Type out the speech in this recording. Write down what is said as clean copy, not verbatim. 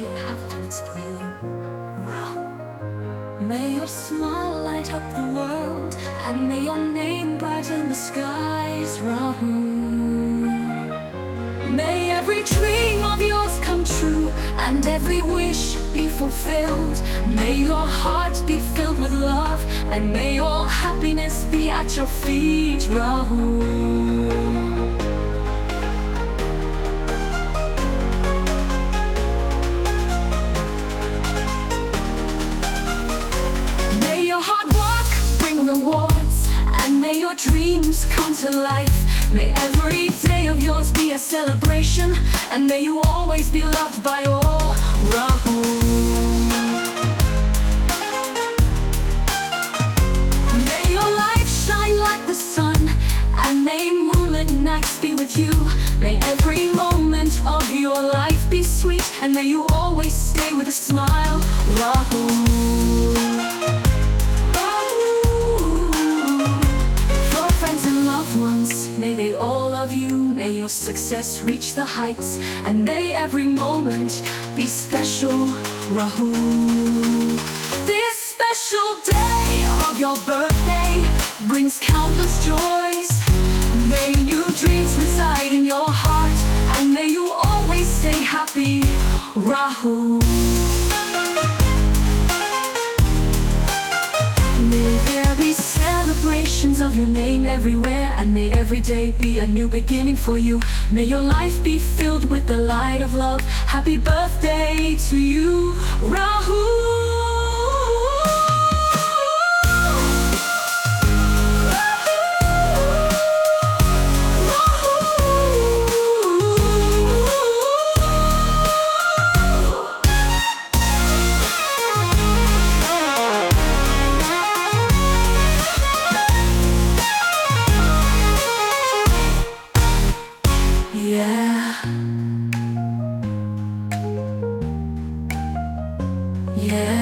happens for you. May your smile light up the world, and may your name brighten the skies, Rahul. May every dream of yours come true, and every wish be fulfilled. May your heart be filled with love, and may all happiness be at your feet, Rahul. May your hard work bring rewards, and may your dreams come to life. May every day of yours be a celebration, and may you always be loved by all, Rahul. May your life shine like the sun, and may moonlit nights be with you. May every moment of your life be sweet, and may you always stay with a smile, Rahul. May they all love you, may your success reach the heights, and may every moment be special, Rahul. This special day of your birthday brings countless joys. May new dreams reside in your heart, and may you always stay happy, Rahul. May there be celebrations of your name everywhere, and may every day be a new beginning for you. May your life be filled with the light of love. Happy birthday to you, Rahul. Yeah.